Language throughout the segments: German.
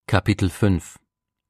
Kapitel 5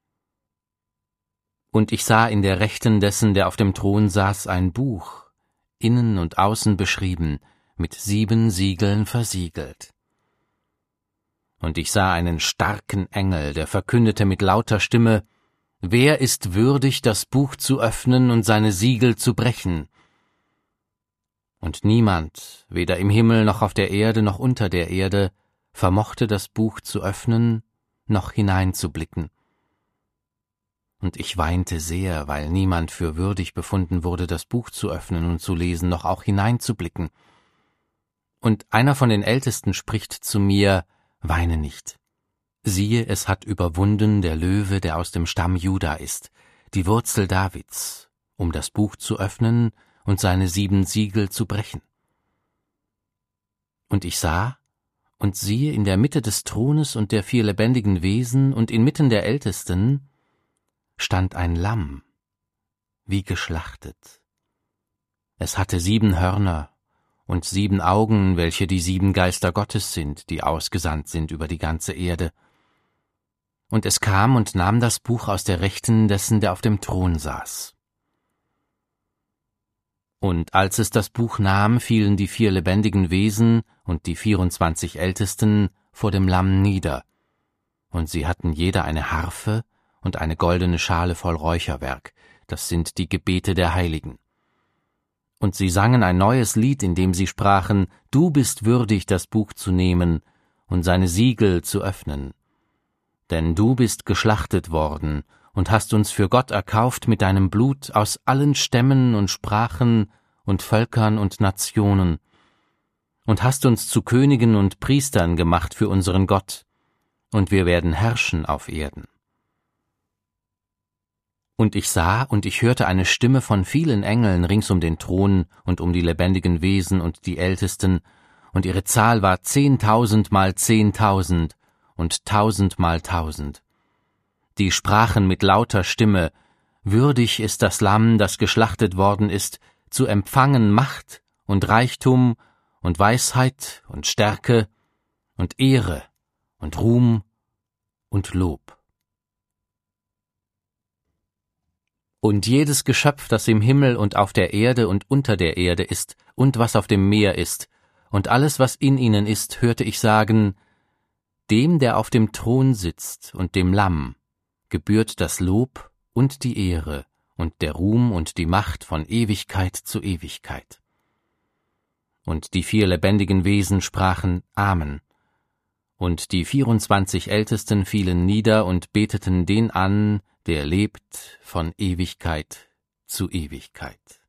Und ich sah in der Rechten dessen, der auf dem Thron saß, ein Buch, innen und außen beschrieben, mit 7 Siegeln versiegelt. Und ich sah einen starken Engel, der verkündete mit lauter Stimme: Wer ist würdig, das Buch zu öffnen und seine Siegel zu brechen? Und niemand, weder im Himmel noch auf der Erde noch unter der Erde, vermochte das Buch zu öffnen, noch hineinzublicken. Und ich weinte sehr, weil niemand für würdig befunden wurde, das Buch zu öffnen und zu lesen, noch auch hineinzublicken. Und einer von den Ältesten spricht zu mir: Weine nicht. Siehe, es hat überwunden der Löwe, der aus dem Stamm Juda ist, die Wurzel Davids, um das Buch zu öffnen und seine 7 Siegel zu brechen. Und ich sah, und siehe, in der Mitte des Thrones und der 4 lebendigen Wesen und inmitten der Ältesten stand ein Lamm, wie geschlachtet. Es hatte 7 Hörner und 7 Augen, welche die 7 Geister Gottes sind, die ausgesandt sind über die ganze Erde. Und es kam und nahm das Buch aus der Rechten dessen, der auf dem Thron saß. Und als es das Buch nahm, fielen die 4 lebendigen Wesen und die 24 Ältesten vor dem Lamm nieder, und sie hatten jeder eine Harfe und eine goldene Schale voll Räucherwerk, das sind die Gebete der Heiligen. Und sie sangen ein neues Lied, in dem sie sprachen: Du bist würdig, das Buch zu nehmen und seine Siegel zu öffnen. Denn du bist geschlachtet worden und hast uns für Gott erkauft mit deinem Blut aus allen Stämmen und Sprachen und Völkern und Nationen, und hast uns zu Königen und Priestern gemacht für unseren Gott, und wir werden herrschen auf Erden. Und ich sah und ich hörte eine Stimme von vielen Engeln rings um den Thron und um die lebendigen Wesen und die Ältesten, und ihre Zahl war 10.000 mal 10.000 und 1.000 mal 1.000. Die sprachen mit lauter Stimme: Würdig ist das Lamm, das geschlachtet worden ist, zu empfangen Macht und Reichtum und Weisheit und Stärke und Ehre und Ruhm und Lob. Und jedes Geschöpf, das im Himmel und auf der Erde und unter der Erde ist und was auf dem Meer ist, und alles, was in ihnen ist, hörte ich sagen: Dem, der auf dem Thron sitzt, und dem Lamm gebührt das Lob und die Ehre und der Ruhm und die Macht von Ewigkeit zu Ewigkeit. Und die 4 lebendigen Wesen sprachen: Amen. Und die 24 Ältesten fielen nieder und beteten den an, der lebt von Ewigkeit zu Ewigkeit.